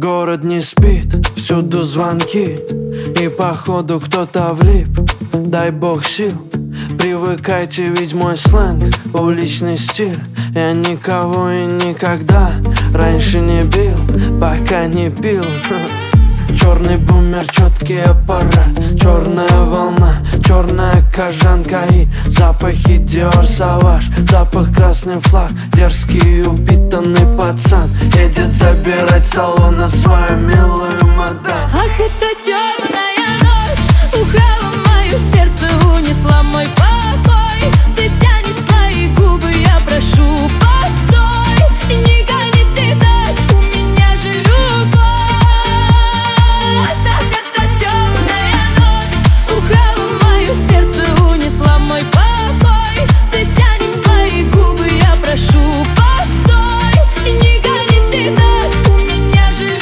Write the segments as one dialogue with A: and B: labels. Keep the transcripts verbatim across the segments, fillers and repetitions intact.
A: Город не спит, всюду звонки, и походу кто-то влип. Дай бог сил, привыкайте, ведь мой сленг уличный стиль. Я никого и никогда раньше не бил, пока не пил. Черный бумер, четкий аппарат, черная волна, черная кожанка и запахи Dior Sauvage, запах красный флаг, дерзкий и упитанный пацан едет забирать с салона свою милую мадам.
B: Ах, это темная ночь украла мое сердце, унесла мой покой. Ты тянешь свои губы, я прошу, постой, не гони ты так, у меня же любовь. Ах, это темная ночь украла мое сердце, унесла мой покой. Ты тянешь свои губы, я прошу, постой, не гони ты так, у меня же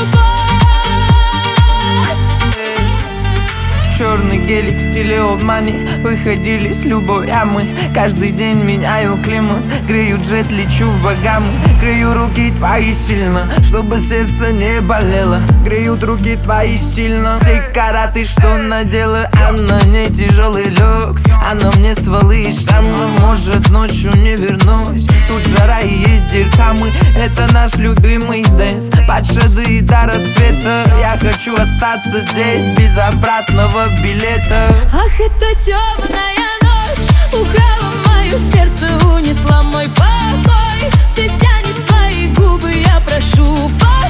B: любовь.
C: Черный гелик в стиле old money, выходили с любой ямы. Каждый день меняю климат, грею джет, лечу в Багамы. Грею руки твои сильно, чтобы сердце не болело. Греют руки твои стильно. Все караты, что надела, а на ней тяжелый люкс. Она мне стволы и шрамы, может ночью не вернусь. Тут жара и есть дирхамы, это наш любимый дэнс. Под шеды до рассвета, я хочу остаться здесь без обратного билета.
B: Ах, это темная ночь украла мое сердце, унесла мой покой. Ты тянешь свои губы, я прошу, постой.